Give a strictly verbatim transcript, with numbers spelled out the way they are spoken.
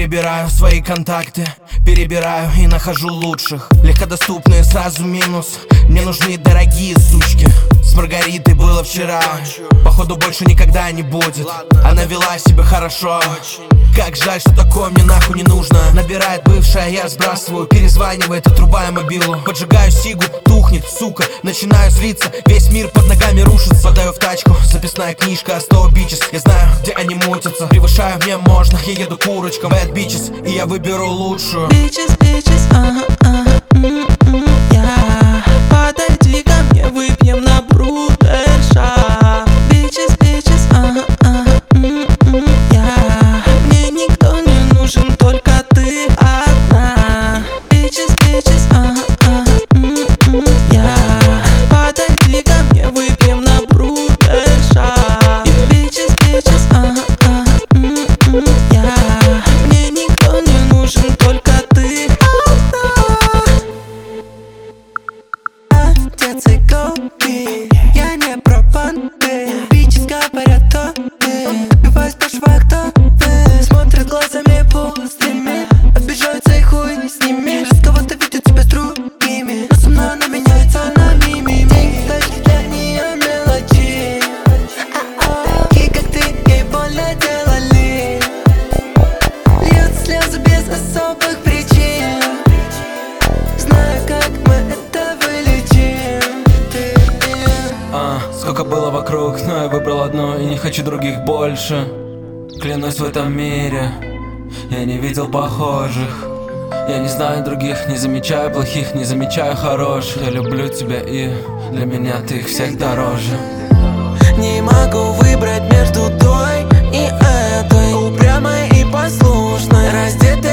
Перебираю свои контакты, перебираю и нахожу лучших. Легкодоступные сразу минус, мне нужны дорогие сучки. С Маргаритой было вчера, походу больше никогда не будет. Она вела себя хорошо, как жаль, что такое мне нахуй не нужно. Набирает бывшая, я сбрасываю, перезванивает, отрубая мобилу. Поджигаю сигу, тухнет, сука, начинаю злиться. Весь мир под ногами рушится. Подаю в тачку, записная книжка, сто бичес. Я знаю, где они мутятся, превышаю, мне можно. Я еду курочкам, bad bitches, и я выберу лучшую. Bitches, bitches, ага, ага, м-м-м, я. Подойди ко мне, выпьем на брудерша. Bitches, bitches, ага, ага, м-м-м, я. Мне никто не нужен, только ты одна. Bitches, bitches, ага, ага, м-м-м, я. Подойди ко мне, выпьем на брудерша. Bitches, bitches, ага, ага, м-м-м, я. Мне никто не нужен, только ты одна. Отец и голуби, я не про понты. Бичес говорят, кто ты. Убивай, спрашивай, кто ты. Смотрят глазами пустыми, обижаются и хуй не с ними. Раз кого-то видит себя с другими, но со мной она меняется на мими. Деньги, тачки для нее мелочи. Такие, как ты, ей больно делали. Льют слезы без особых причин. Знаю, как мы это вылечим. Ты и я. А, сколько было вокруг, но я выбрал одну и не хочу других больше. Клянусь, в этом мире я не видел похожих. Я не знаю других, не замечаю плохих, не замечаю хороших. Я люблю тебя, и для меня ты их всех дороже. Не могу выбрать между той и этой, упрямой и послушной, раздетой